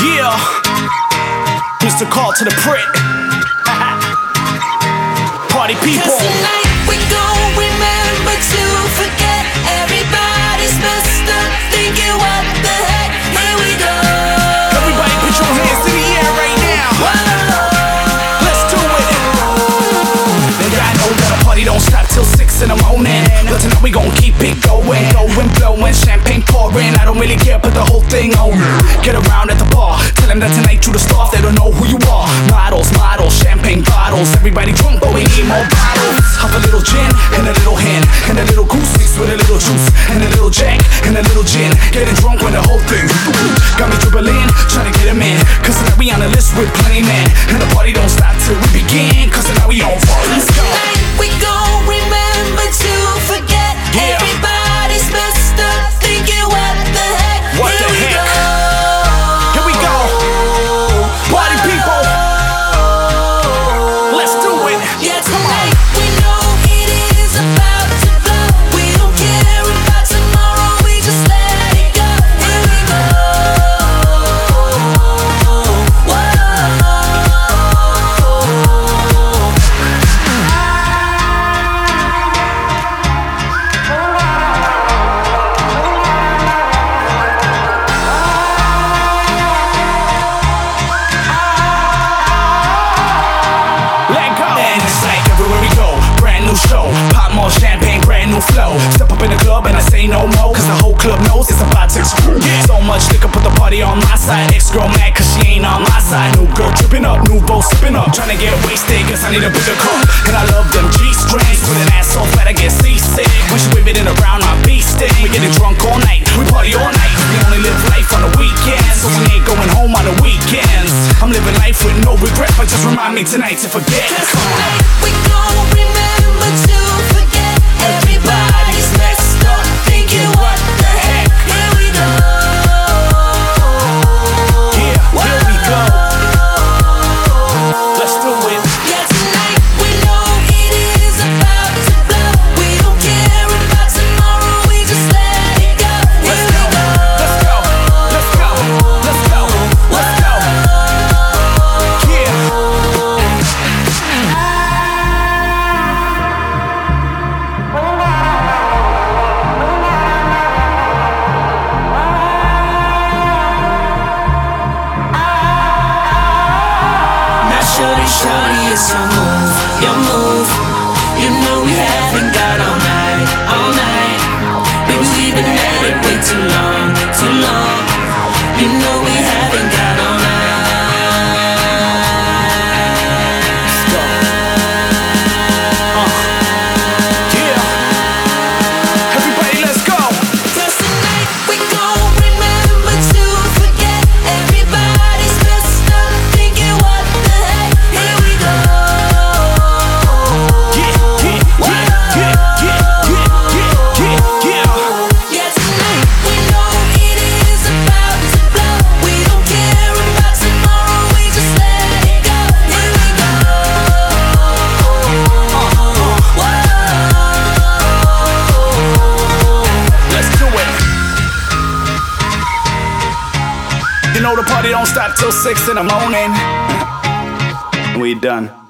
Yeah, Mr. Call to the Prick. Party people. 'Cause tonight we gon' remember to forget. Everybody's messed up, thinking what the heck. Here we go. Everybody put your hands in the air right now. Whoa. Let's do it. Nigga, I know that a party don't stop till 6 in the morning, but tonight we gon' keep it going, blowing, champagne pouring. I don't really care, put the whole thing on. Get around at the bar, tell them that tonight you the star. They don't know who you are. Models, champagne bottles. Everybody drunk, but we need more bottles. Have a little gin and a little hen and a little goose mixed with a little juice and a little jack and a little gin. Getting drunk when the whole thing got me dribbling, trying to get him in. Cause tonight we on the list with plenty men, and the party don't stop till we begin. Cause tonight we on fire. Let's go. Tonight we gon' remember to forget. Yeah. Everybody's messed up, thinking what the heck. What the Here we heck? go. Here we go. Party people. Let's do it. Yeah, tonight we know it is about to blow. We don't care about tomorrow, we just let it go. Here we go. Whoa. Let go. And it's like everywhere we go, brand new show. Pop more champagne, brand new flow. Step up in the club and I say no more, cause the whole club knows it's about to explode. So much liquor, put the party on my side. Ex-girl mad cause she ain't on my side. New girl tripping up, new bow sipping up. Trying to get wasted cause I need a bigger cup. And I love them G-strings, with an ass so fat I get seasick. When she wave it in around my B-stick, we getting drunk all night, we party all night. We only live life on the weekends, so we ain't going home on the weekends. I'm living life with no regret, but just remind me tonight to forget. Tonight we gon' remember to forget. Everybody's messed up, thinking what the heck. Here we go. Yeah, here we go. Let's do it. Yeah, tonight we know it is about to blow. We don't care about tomorrow, we just let it go. Let's Here go. we go. Let's go. Let's go. Let's go. Let's go. Yeah. Now shorty, it's your move, your move. You know we haven't got all night, all night. Baby, we've been at it way too long, too long. You know we haven't got all night. Yeah. Everybody, let's go. 'Cause tonight we gon' remember to forget. Everybody's messed up, thinking what the heck. Here we go. Yeah, tonight we know it is about to blow. We don't care about tomorrow, we just let it go. Here we go. Whoa. Let's do it. You know the party don't stop till 6 in the morning. We done.